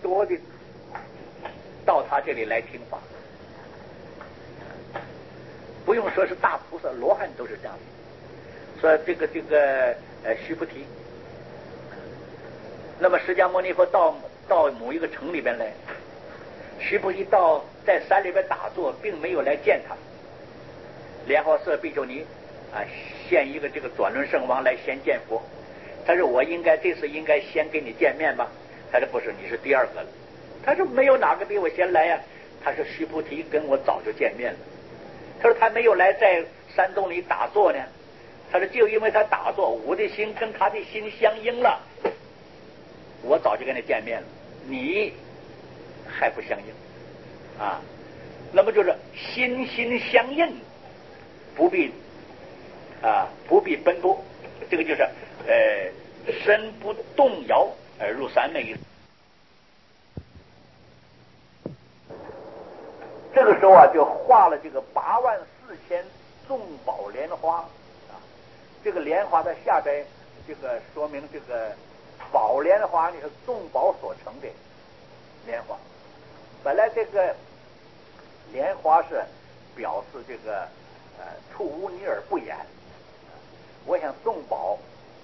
多的到他这里来听法。不用说是大菩萨，罗汉都是这样子。说这个须菩提，那么释迦牟尼佛到某一个城里边来，须菩提在山里边打坐，并没有来见他。莲花色比丘尼现一个这个转轮圣王来先见佛。他说我这次应该先跟你见面吧？他说不是，你是第二个了。他说没有哪个比我先来呀。他说须菩提跟我早就见面了。他说他没有来在山洞里打坐呢。他说就因为他打坐，我的心跟他的心相应了，我早就跟他见面了，你还不相应啊？那么就是心心相应，不必奔波，这个就是身不动摇而入三昧。这个时候就画了这个84000众宝莲花这个莲花在下边，这个说明这个宝莲花呢是众宝所成的莲花。本来这个莲花是表示这个触污泥而不染。我想众宝，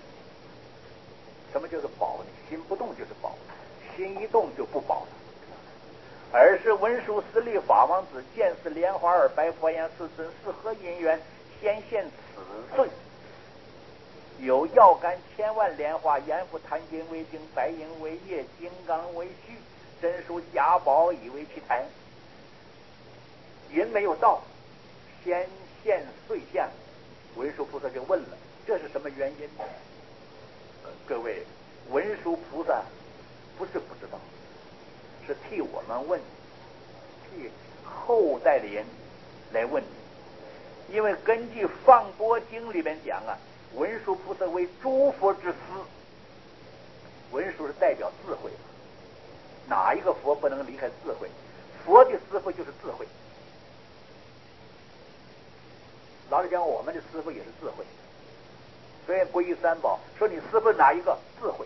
什么叫做宝呢？心不动就是宝，心一动就不宝了。尔时文殊师利法王子见是莲花而白佛言：世尊是何因缘先现此岁？有药干1000万莲花，阎浮檀金为经，白银为叶，金刚为须，真书假宝以为其台。人没有到，先现岁相。文殊菩萨就问了：这是什么原因？各位，文殊菩萨不是不知道，是替我们问，替后代的人来问。因为根据《放波经》里面讲文殊菩萨为诸佛之师，文殊是代表智慧，哪一个佛不能离开智慧？佛的师傅就是智慧。老实讲，我们的师傅也是智慧。所以皈依三宝，说你师傅哪一个？智慧，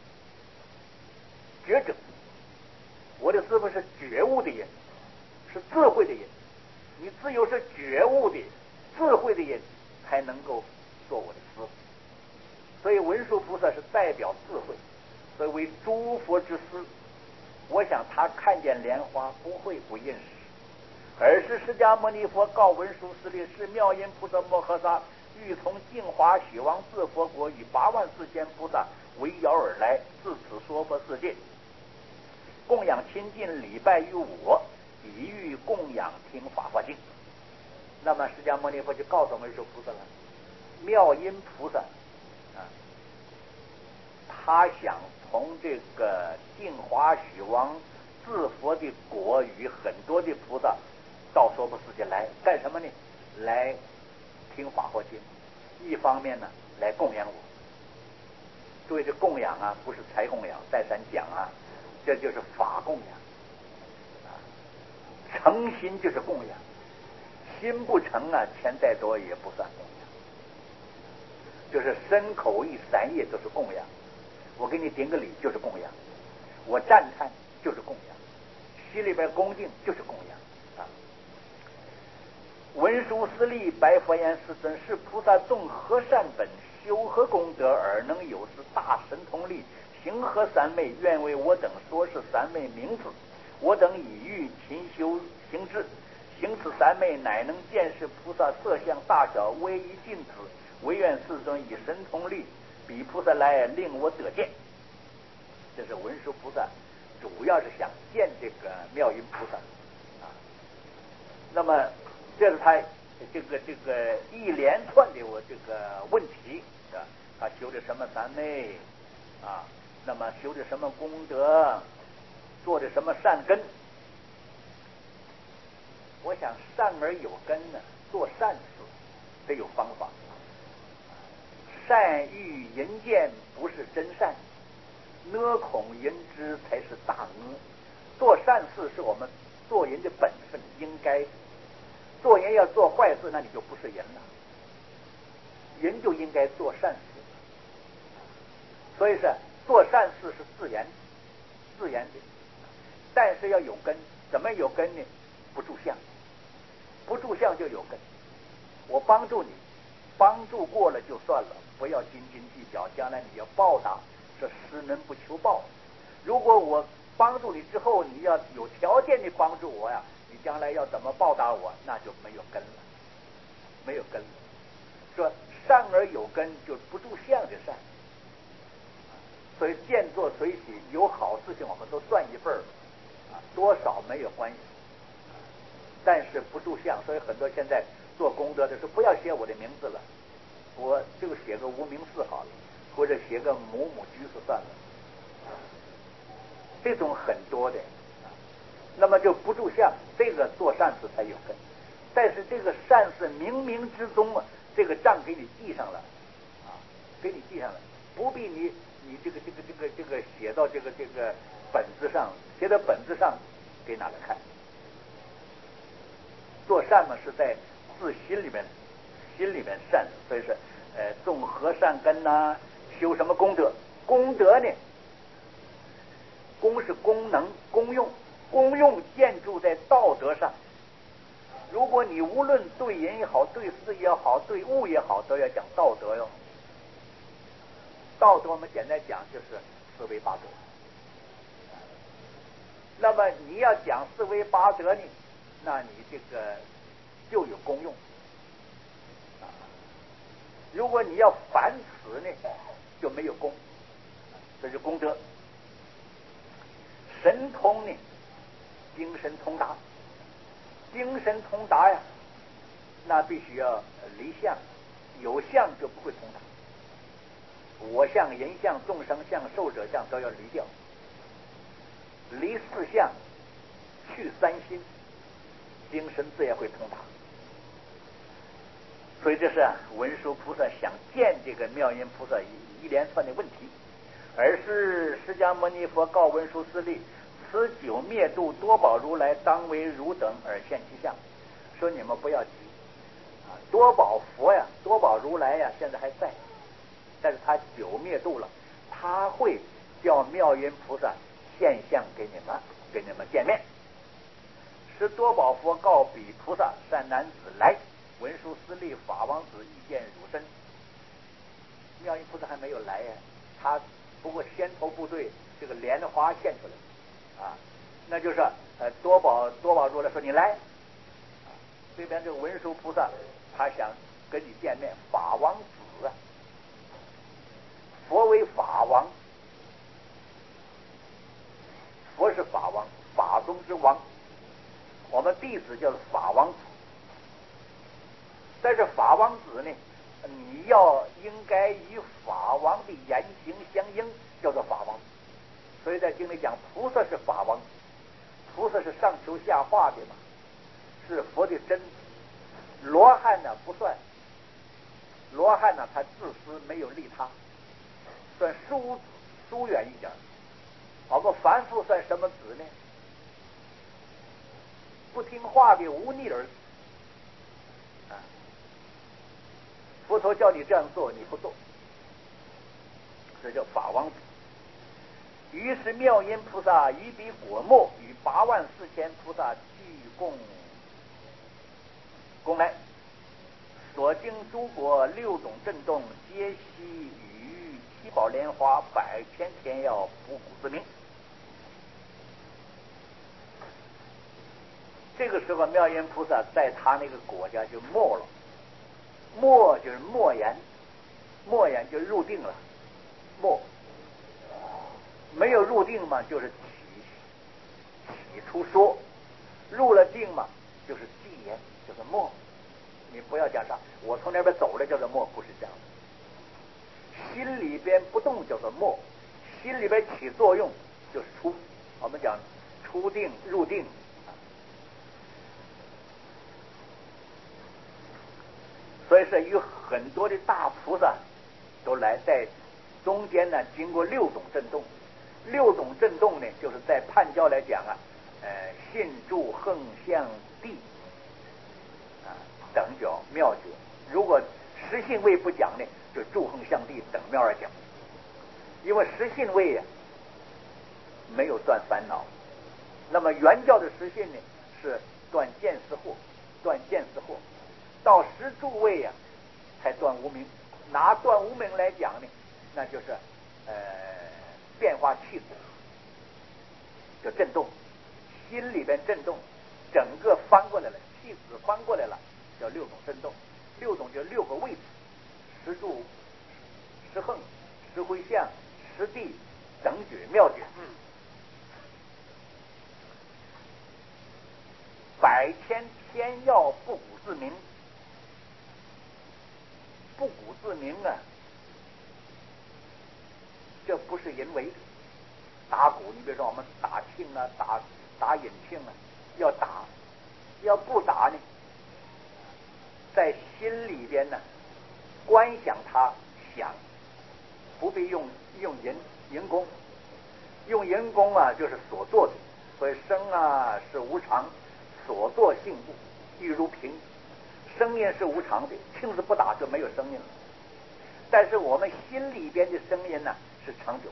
觉者。我的师傅是觉悟的人，是智慧的人。你只有是觉悟的、智慧的人，才能够做我的师傅。所以文殊菩萨是代表智慧，所以为诸佛之师。我想他看见莲花不会不认识。尔时释迦牟尼佛告文殊师利：是妙音菩萨摩诃萨欲从净华许王至佛国，与84000菩萨围绕而来，至此娑婆世界，供养亲近礼拜于我，以欲供养听法华经。那么释迦牟尼佛就告诉文殊菩萨了，妙音菩萨他想从这个净华许王至佛的国，与很多的菩萨到娑婆世界来干什么呢？来听法华经，一方面呢来供养我。注意，这供养不是财供养，再三讲这就是法供养诚心就是供养，心不诚钱再多也不算供养。就是身口意3业都是供养。我给你顶个礼就是供养，我赞叹就是供养，心里边恭敬就是供养文殊师利白佛言：世尊，是菩萨种何善本，修何功德，而能有是大神通力，行何三昧？愿为我等说是三昧名字。我等以欲勤修行之，行此三昧，乃能见识菩萨色相大小，威仪尽止。唯愿世尊以神通力，比菩萨来令我得见。这是文殊菩萨主要是想见这个妙音菩萨那么这是他这个一连串的这个问题他修的什么三昧那么修的什么功德，做的什么善根。我想善而有根做善事得有方法。善欲淫见不是真善，呢恐淫之才是大呢。做善事是我们做人的本分，应该做人要做坏事，那你就不是人了。人就应该做善事，所以是做善事是自然的但是要有根，怎么有根呢？不住相，不住相就有根。我帮助你，帮助过了就算了，不要斤斤计较，将来你要报答，这施恩不求报。如果我帮助你之后，你要有条件的帮助我呀，你将来要怎么报答我，那就没有根了，没有根了。说善而有根，就是不住相的善。所以见作随喜，有好事情我们都算一份儿，多少没有关系。但是不住相，所以很多现在做功德的时候，不要写我的名字了，我就写个无名氏好了，或者写个某某居士算了。这种很多的，那么就不住相，这个做善事才有根。但是这个善事冥冥之中啊，这个账给你记上了，给你记上了，不必你这个写到这个本子上，写到本子上给哪个看？做善嘛是在自心里面善，所以说种和善根呐，修什么功德？功德呢？功是功能、功用，功用建筑在道德上。如果你无论对人也好，对事也好，对物也好，都要讲道德哟。道德我们简单讲就是四维八德。那么你要讲四维八德呢，那你这个就有功用。如果你要反此呢，就没有功，这是功德。神通呢，精神通达，精神通达呀，那必须要离相，有相就不会通达。我相、人相、众生相、寿者相都要离掉，离四相，去三心，精神自然会通达。所以这是文殊菩萨想见这个妙音菩萨一连串的问题。而是释迦牟尼佛告文殊师利：此九灭度多宝如来当为汝等而现其相。说你们不要急多宝佛呀，多宝如来呀，现在还在，但是他九灭度了，他会叫妙音菩萨现相给你们，给你们见面。是多宝佛告彼菩萨：善男子来，文殊师利法王子意见汝身。妙音菩萨还没有来呀，他不过先头部队这个莲花现出来那就是多宝如来说你来这边这个文殊菩萨他想跟你见面。法王子佛为法王，佛是法王，法中之王，我们弟子叫做法王子。但是法王子呢，你要应该与法王的言行相应，叫做法王子。所以在经里讲菩萨是法王子，菩萨是上求下化的嘛，是佛的真子。罗汉呢不算，罗汉呢他自私，没有利他，算疏远一点。我们凡夫算什么子呢？不听话的无逆儿子佛陀叫你这样做，你不做，这叫法王子。于是妙音菩萨于彼果末，与84000菩萨俱共来，所经诸国6种震动，皆悉与七宝莲花100千天耀不古之名。这个时候妙音菩萨在他那个国家就没了，没就是默言，默言就入定了，默没有入定嘛，就是起初说，入了定嘛，就是寂言，就是默。你不要讲啥，我从那边走了叫做默，不是这样的。心里边不动叫做默，心里边起作用就是出。我们讲出定入定。所以说有很多的大菩萨都来，在中间呢经过6种震动。6种震动呢，就是在判教来讲信住横向地等角妙觉。如果实信位不讲呢，就住横向地等妙而讲。因为实信位没有断烦恼， 那么原教的实信呢是断见思惑，断见思惑，到十住位呀、才断无明。拿断无明来讲呢，那就是变化气质，就震动，心里边震动，整个翻过来了，气质翻过来了，叫六种震动。六种就六个位置：十住、十横、十回向、十地、等觉、妙觉。百千天要不古自明，不古自明啊，这不是人为的。打鼓，你比如说我们打磬啊，打引磬啊，要打，要不打呢，在心里边呢，观想它想，不必用人工，用人工啊就是所做的，所以声啊是无常，所作性故，亦如平。声音是无常的，磬子不打就没有声音了。但是我们心里边的声音呢是长久的。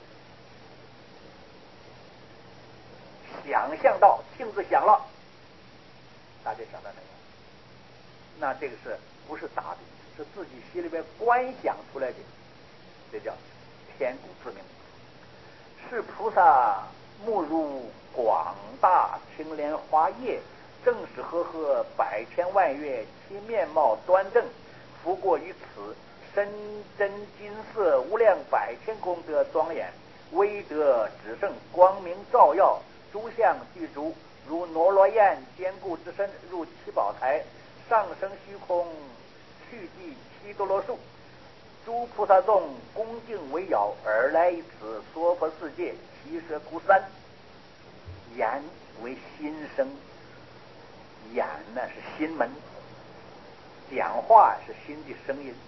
想象到磬子响了，大家想到没有？那这个是不是打的？是自己心里边观想出来的，这叫天古自明。是菩萨目如广大青莲花叶，正是和合百千万月，其面貌端正，拂过于此，深真金色，无量百千功德庄严，威德只胜，光明照耀，诸相具足，如罗罗焰坚固之身，入七宝台，上升虚空，去地七多罗树。诸菩萨众恭敬围绕，而来于此娑婆世界，其舍孤三。眼为心声，眼呢是心门，讲话是心的声音，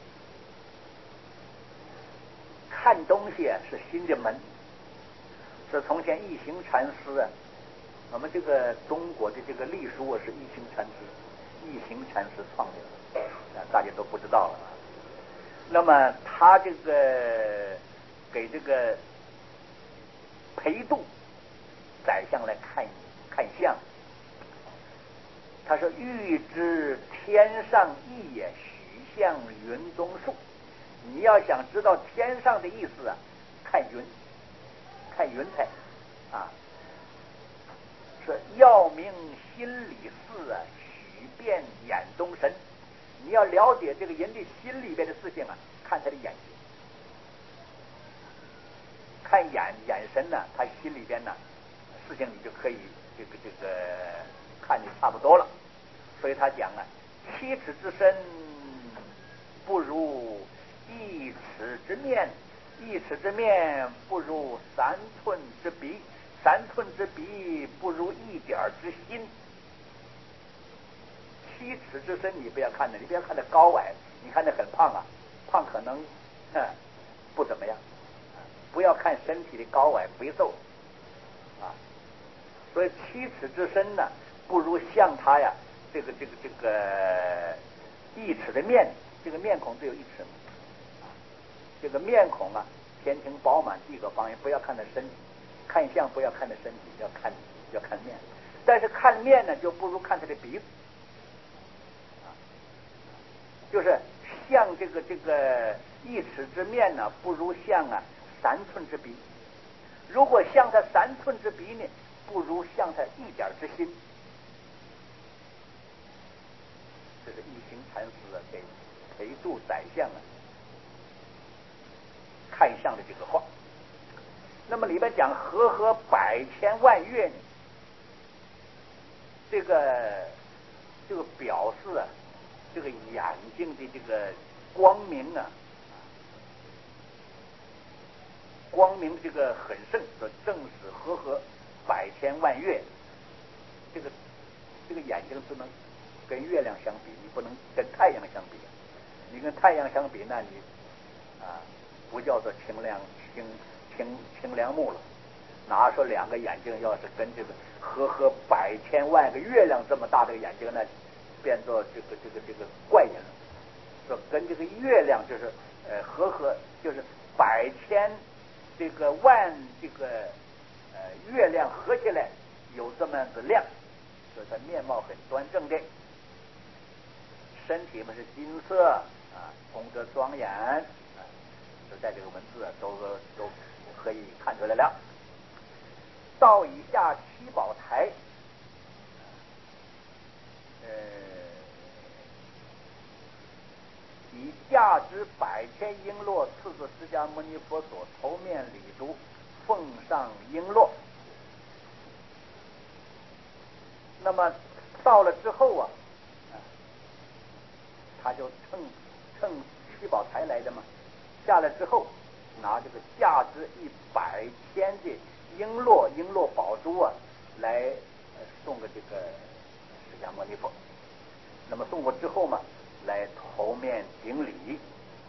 看东西是心的门。是从前一行禅师啊，我们这个中国的这个隶书是一行禅师创的，大家都不知道了。那么他这个给这个裴度宰相来看相，他说：“欲知天上意也，许向云中树。”你要想知道天上的意思啊，看云彩啊。说要明心里事啊，许遍眼中神。你要了解这个人的心里边的事情啊，看他的眼睛，看眼神呢，他心里边呢事情你就可以这个看的差不多了。所以他讲啊，七尺之身不如一尺之面，一尺之面不如3寸之鼻，3寸之鼻不如1点之心。七尺之身你不要看的，你不要看的高矮，你看的很胖啊，胖可能不怎么样，不要看身体的高矮肥瘦啊。所以七尺之身呢，不如像他呀，这个1尺的面，这个面孔只有1尺嘛，这个面孔啊，天庭饱满，地阁方圆，不要看他身体，看相不要看他身体，要看面。但是看面呢，就不如看他的鼻子。就是像这个1尺之面呢，不如像3寸之鼻。如果像他3寸之鼻呢，不如像他1点之心。这是一行禅师啊，给裴度宰相看相的这个话。那么里边讲和合百千万月呢，这个表示啊，这个眼睛的这个光明啊，光明这个很盛，说正是和合百千万月。这个眼睛不能跟月亮相比，你不能跟太阳相比。你跟太阳相比，那你不叫做清凉木了。哪说2个眼睛要是跟这个和合百千万个月亮这么大的眼睛，那变作这个怪人了。说跟这个月亮就是和就是百千这个万这个月月亮合起来有这么样子亮，所以他面貌很端正的，身体嘛是金色啊，瞳着双眼啊，就在这个文字都可以看出来了。道以下七宝台，以价值100,000璎珞赐自释迦牟尼佛所，头面礼足，奉上璎珞。那么到了之后啊，他就乘七宝台来的嘛，下来之后拿这个价值100,000的璎珞宝珠啊，来送给这个释迦牟尼佛。那么送过之后嘛，来头面顶礼。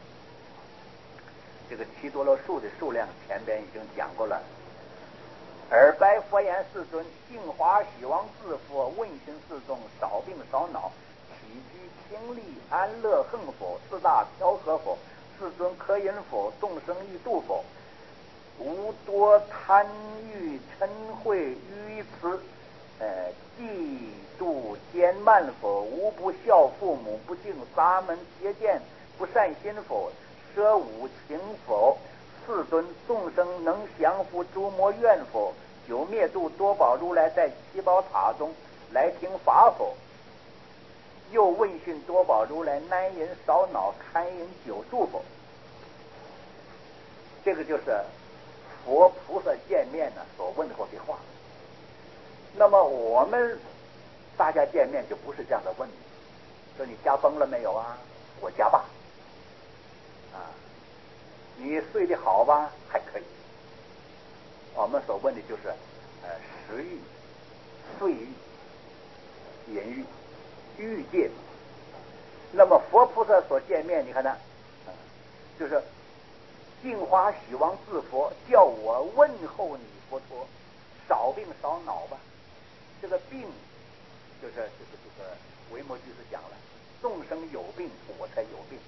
这个七多罗树的数量前边已经讲过了。尔白佛言：世尊，净华喜王自佛问询四众，少病少恼，起居清利，安乐恒否？四大调和否？世尊可饮否？众生欲度否？无多贪欲嗔恚愚痴，嫉妒奸慢否？无不孝父母，不敬沙门邪见，不善心否？奢无情否？世尊，众生能降伏诸魔怨否？久灭度多宝如来在七宝塔中来听法否？又问讯多宝如来难饮少恼，堪饮久住否？这个就是佛菩萨见面呢所问候的话。那么我们大家见面就不是这样的问，说你家崩了没有啊？我家吧。你睡得好吧？还可以。我们所问的就是食欲、睡欲、淫欲、欲界。那么佛菩萨所见面，你看呢，就是净华喜王自佛，叫我问候你佛陀，少病少恼吧。这个病就是这个维摩居士讲了，众生有病，我才有病。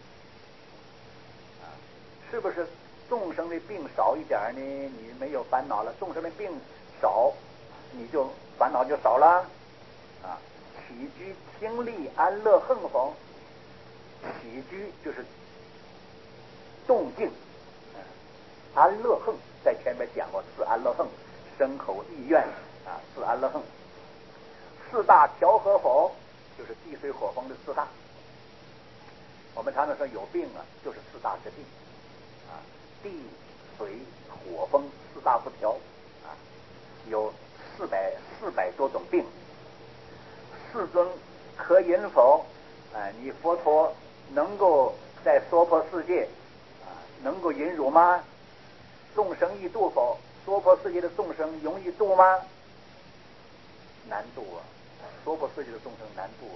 是不是众生的病少一点呢？你没有烦恼了。众生的病少，你就烦恼就少了。起居清利，安乐恒否？起居就是动静，安乐恒在前面讲过，四安乐恒，身口意愿四安乐恒。四大调和否？就是地水火风的四大。我们常常说有病就是四大之病。地水火风四大不调有400多种病。世尊可饮否？你佛陀能够在娑婆世界能够饮辱吗？众生易度否？娑婆世界的众生容易度吗？难度娑婆世界的众生难度。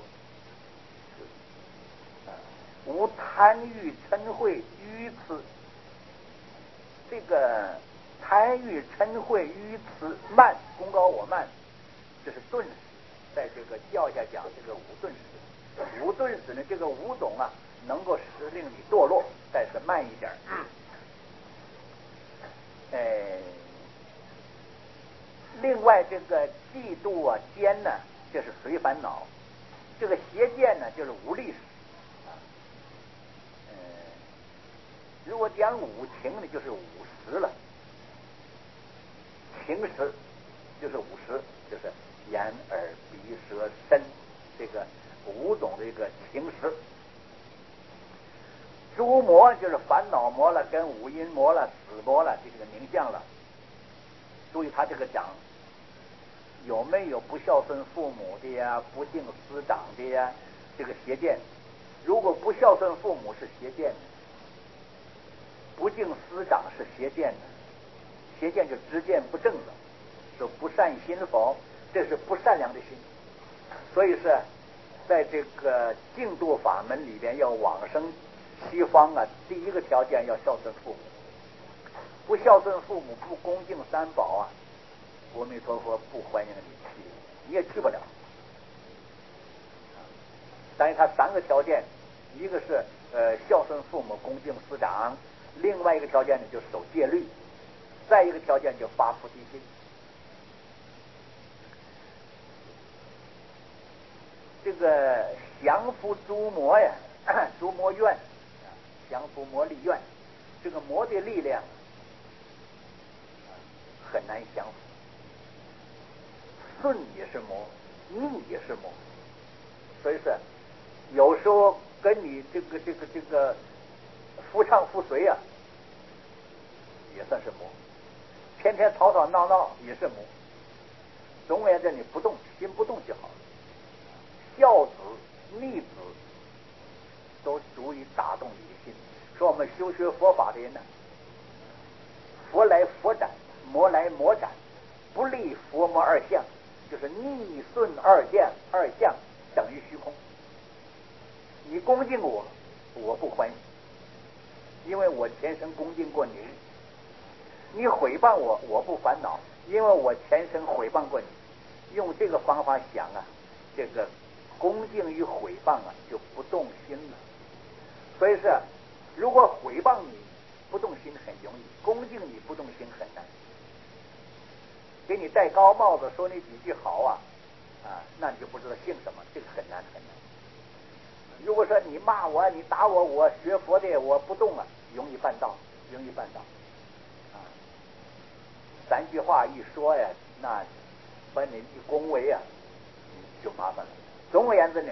无贪欲嗔恚愚痴。这个贪欲嗔恚愚痴慢，功高我慢，这是顿使。在这个教下讲这个无顿使。无顿使呢，这个五种能够使令你堕落，但是慢一点。另外这个嫉妒奸呢，这是随烦恼。这个邪见呢，就是无力使。如果讲五情呢，就是50了。情识就是50，就是眼耳鼻舌身这个5种的一个情识。诸魔就是烦恼魔了，跟五阴魔了、死魔了，这个名相了。注意他这个讲有没有不孝顺父母的呀，不敬师长的呀，这个邪见。如果不孝顺父母是邪见的，不敬师长是邪见的，邪见就知见不正了，说不善心否？这是不善良的心。所以是在这个净土法门里边要往生西方第一个条件要孝顺父母。不孝顺父母，不恭敬三宝阿弥陀佛不欢迎你去，你也去不了。但是他3个条件，一个是孝顺父母，恭敬师长。另外一个条件呢，就守戒律；再一个条件就发菩提心。 个降伏诸魔呀，诸魔怨，降伏魔力怨，这个魔的力量很难降服。顺也是魔，逆也是魔，所以说有时候跟你这个夫唱妇随啊，也算是魔；天天吵吵闹闹也是魔。总而言之，你不动，心不动就好了。孝子、逆子都足以打动你的心。说我们修学佛法的人呢，佛来佛斩，魔来魔斩，不立佛魔二相，就是逆顺二相等于虚空。你恭敬我，我不欢喜，因为我前生恭敬过你；你毁谤我，我不烦恼，因为我前生毁谤过你。用这个方法想啊，这个恭敬与毁谤啊就不动心了。所以是，如果毁谤你不动心很容易，恭敬你不动心很难。给你戴高帽子，说你几句好啊，那你就不知道姓什么，这个很难很难。如果说你骂我，你打我，我学佛的我不动啊，容易办到，容易办到。三句话一说呀，那把你一恭维啊，就麻烦了。总而言之呢，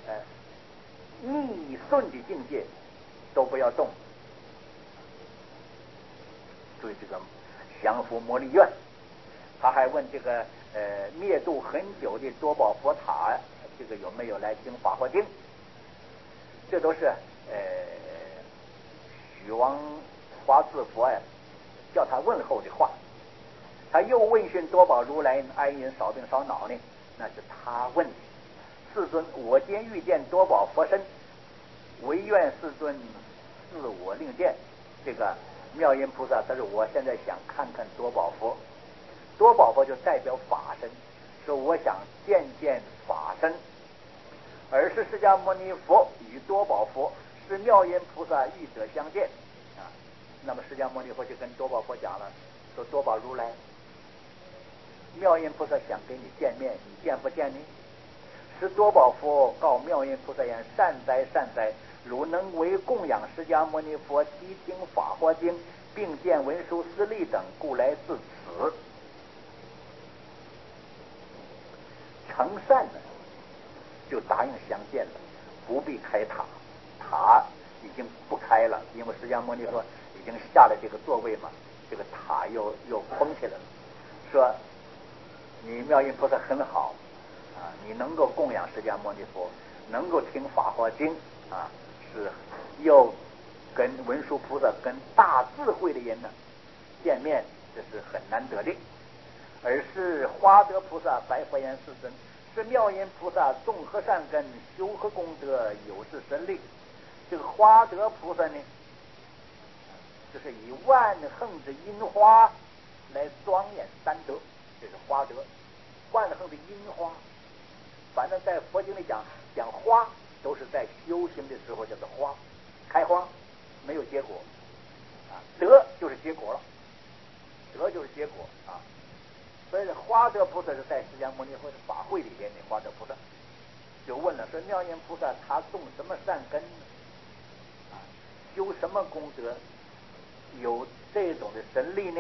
逆顺的境界都不要动。注意这个降伏魔力怨。他还问这个灭度很久的多宝佛塔，这个有没有来听法华经？这都是许王华自佛呀叫他问候的话。他又问讯多宝如来安隐少病少恼呢，那是他问的。世尊，我今遇见多宝佛身，唯愿世尊赐我令见。这个妙音菩萨他说我现在想看看多宝佛。多宝佛就代表法身，说我想见见法身。而是释迦牟尼佛与多宝佛是妙音菩萨遇者相见啊。那么释迦牟尼佛就跟多宝佛讲了，说多宝如来，妙音菩萨想跟你见面，你见不见呢？是多宝佛告妙音菩萨言：善哉善哉，汝能为供养释迦牟尼佛悉听法华经，并见文殊师利等，故来至此。成善呢，就答应相见了，不必开塔，塔已经不开了，因为释迦牟尼佛已经下了这个座位嘛，这个塔又封起来了。说你妙音菩萨很好啊，你能够供养释迦牟尼佛，能够听法华经啊，是又跟文殊菩萨跟大智慧的人呢见面，这是很难得的。而是华德菩萨白佛言：世尊，是妙音菩萨种何善根，修何功德，有是神力。这个华德菩萨呢，就是以万横之樱花来庄严三德，这是华德。万横的樱花，反正在佛经里讲花，都是在修行的时候叫做花，开花没有结果啊，德就是结果了，德就是结果啊。所以华德菩萨是在释迦牟尼佛的法会里边的。华德菩萨就问了，说妙音菩萨他种什么善根呢？修什么功德，有这种的神力呢？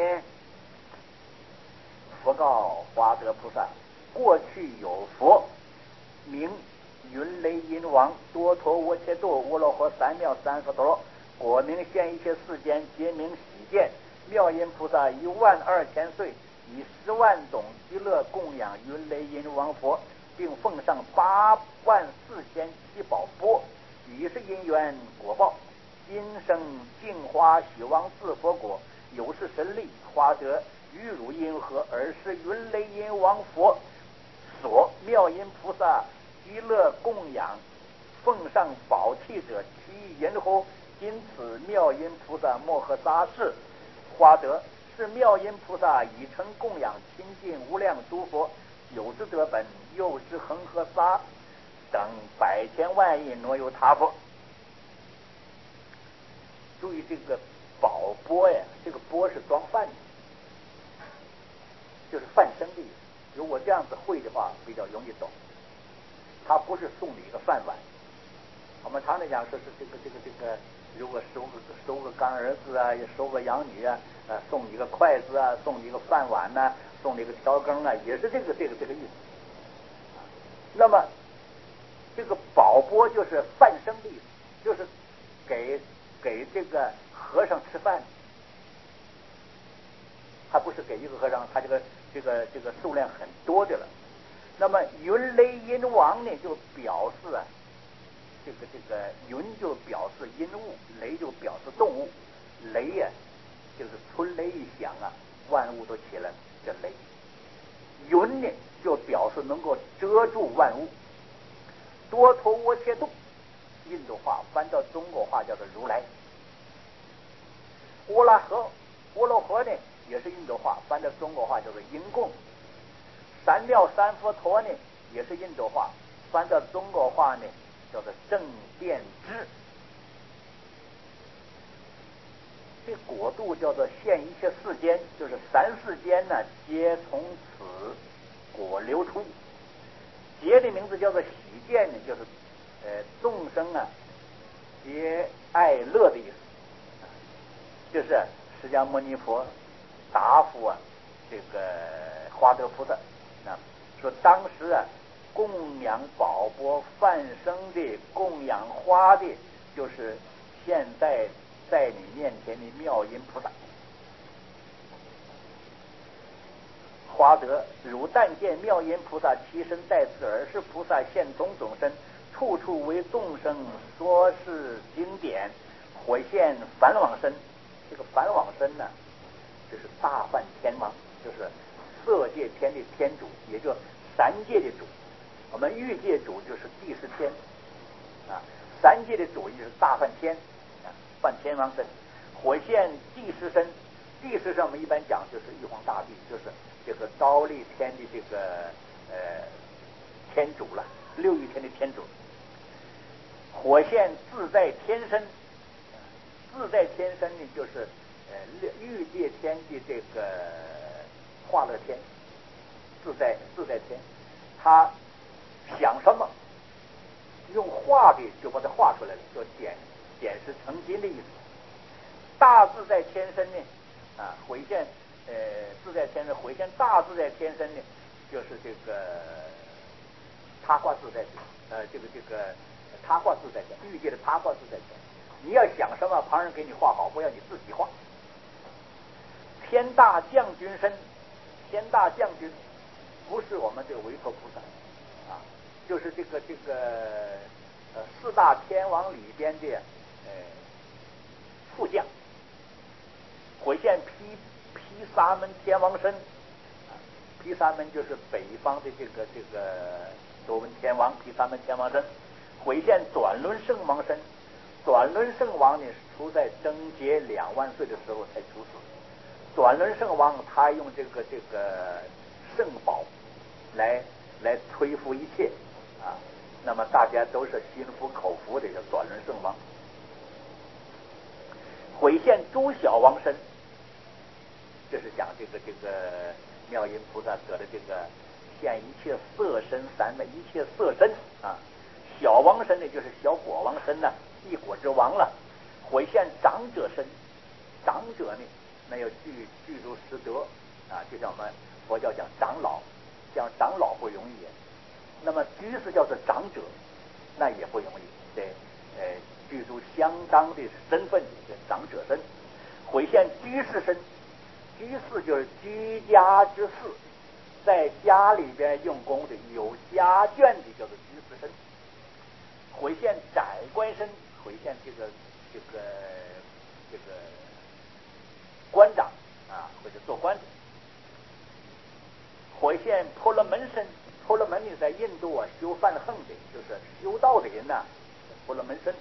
佛告华德菩萨：过去有佛名云雷音王多陀罗切多阿罗诃三藐三佛陀罗，果名现一切世间皆名喜见。妙音菩萨12000岁，以10万种极乐供养云雷音王佛，并奉上84700宝钵，以是因缘果报，今生净花许王自佛果，有是神力，华德与汝因何？而是云雷音王佛所妙音菩萨极乐供养奉上宝器者，其因何？因此妙音菩萨摩诃萨是华德，是妙音菩萨已成供养亲近无量诸佛，有之德本，又之恒河沙等百千万亿挪有他佛。注意这个宝钵呀，这个钵是装饭的，就是饭生的意思。如果这样子会的话，比较容易懂。 他不是送你一个饭碗。我们常常讲说是这个，如果收个干儿子啊，收个养女啊，送你一个筷子啊，送你一个饭碗呐、送你一个调羹啊，也是这个意思。那么这个宝钵就是饭生的意思，就是给这个和尚吃饭，还不是给一个和尚，他这个数量很多的了。那么云雷阴王呢，就表示啊，这个云就表示阴物，雷就表示动物。雷呀、就是春雷一响啊，万物都起来了，这雷。云呢，就表示能够遮住万物。多头窝切度，印度话翻到中国话叫做如来。阿罗河呢，也是印度话，翻到中国话叫做因供。三妙三佛陀呢，也是印度话，翻到中国话呢叫做正遍知。这果度叫做现一切世间，就是三世间呢，皆从此果流出。劫的名字叫做喜见呢，就是众生啊皆爱乐的意思。就是释迦牟尼佛答复啊这个华德菩萨啊，说当时啊供养宝钵饭生的供养花的，就是现在在你面前的妙音菩萨。华德汝但见妙音菩萨其身在此，而是菩萨现种种身，处处为众生说是经典，火现梵王身。这个梵王身呢，就是大梵天王，就是色界天的天主，也就三界的主。我们欲界主就是第四天啊，三界的主就是大梵天啊，梵天王身。火现第四身，第四身我们一般讲就是玉皇大帝，就是这个忉利天的这个天主了，六欲天的天主。火现自在天身，自在天身呢就是欲界天的这个化乐天，自在天，他想什么用画的就把它画出来了，就点石成金的意思。大自在天身呢啊，回现自在天身，回现大自在天身呢，就是这个他化自在天，这个他化自在天，欲界的他化自在天。你要想什么，旁人给你画好，不要你自己画。天大将军身，天大将军不是我们这个维陀菩萨啊，就是这个四大天王里边的副将。回现毗沙门天王身，毗沙门就是北方的这个多闻天王，毗沙门天王身。回现转轮圣王身，转轮圣王呢，出在贞节2万岁的时候才出世。转轮圣王他用这个圣宝来摧伏一切啊，那么大家都是心服口服的，叫转轮圣王。回现诸小王身，就是讲这个妙音菩萨得的这个现一切色身三昧，一切色身啊。小王身呢，就是小果王身呢，一果之王了。回现长者身，长者呢，那要具足十德啊，就像我们佛教讲长老，讲长老不容易，那么居士叫做长者，那也不容易，对，具足相当的身份，叫长者身。回现居士身，居士就是居家之士，在家里边用功的，有家眷的，叫做居士身。回现宰官身，回现这个官长啊，或者做官的。回现婆罗门身，婆罗门呢在印度啊修梵行的，就是修道的人呐，婆罗门身。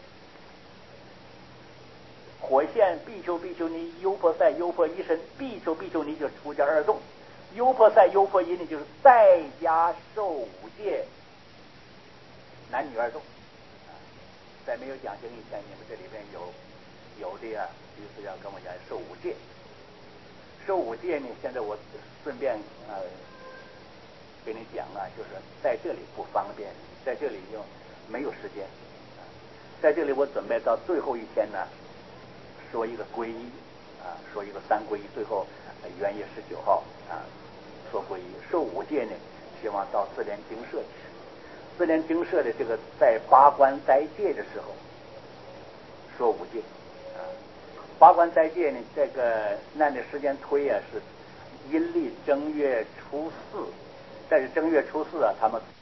回现比丘比丘尼优婆塞优婆夷身，比丘比丘尼就是出家二众，优婆塞优婆夷呢就是在家受五戒男女二众。在没有讲经以前，你们这里边有的呀，就是要跟我讲受五戒。受五戒呢，现在我顺便跟你讲啊，就是在这里不方便，在这里就没有时间。在这里我准备到最后一天呢，说一个皈依啊，说一个三皈依，最后元月19号啊说皈依。受五戒呢，希望到自莲精舍去。自莲精舍的这个在八关斋戒的时候说五戒啊，八关斋戒呢，这个按的时间推啊是阴历正月初4，但是正月初4啊，他们